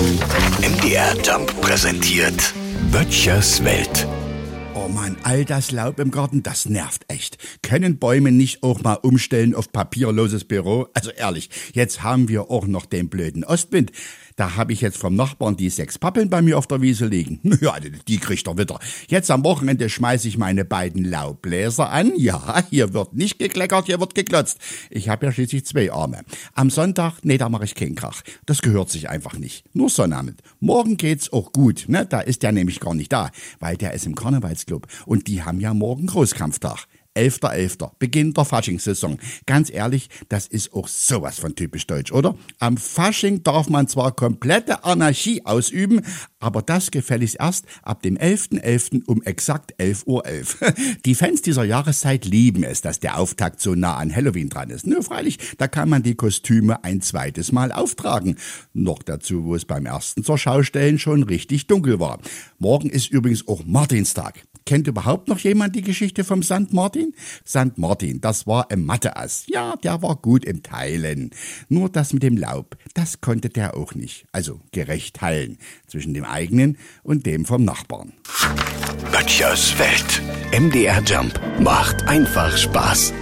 MDR Jump präsentiert Böttchers Welt. Oh Mann, all das Laub im Garten, das nervt echt. Können Bäume nicht auch mal umstellen auf papierloses Büro? Also ehrlich, jetzt haben wir auch noch den blöden Ostwind. Da habe ich jetzt vom Nachbarn die 6 Pappeln bei mir auf der Wiese liegen. Ja, die kriegt er wieder. Jetzt am Wochenende schmeiße ich meine beiden Laubbläser an. Ja, hier wird nicht gekleckert, hier wird geklotzt. Ich habe ja schließlich 2 Arme. Am Sonntag, da mache ich keinen Krach. Das gehört sich einfach nicht. Nur Sonnabend. Morgen geht's auch gut, ne? Da ist der nämlich gar nicht da, weil der ist im Karnevalsclub. Und die haben ja morgen Großkampftag. 11.11. Beginn der Faschingssaison. Ganz ehrlich, das ist auch sowas von typisch deutsch, oder? Am Fasching darf man zwar komplette Anarchie ausüben, aber das gefälligst erst ab dem 11.11. um exakt 11.11 Uhr. Die Fans dieser Jahreszeit lieben es, dass der Auftakt so nah an Halloween dran ist. Nur freilich, da kann man die Kostüme ein zweites Mal auftragen. Noch dazu, wo es beim ersten zur Schaustellen schon richtig dunkel war. Morgen ist übrigens auch Martinstag. Kennt überhaupt noch jemand die Geschichte vom St. Martin? St. Martin, das war ein Mathe-Ass. Ja, der war gut im Teilen. Nur das mit dem Laub, das konnte der auch nicht. Also gerecht teilen zwischen dem eigenen und dem vom Nachbarn. Böttchers Welt. MDR Jump macht einfach Spaß.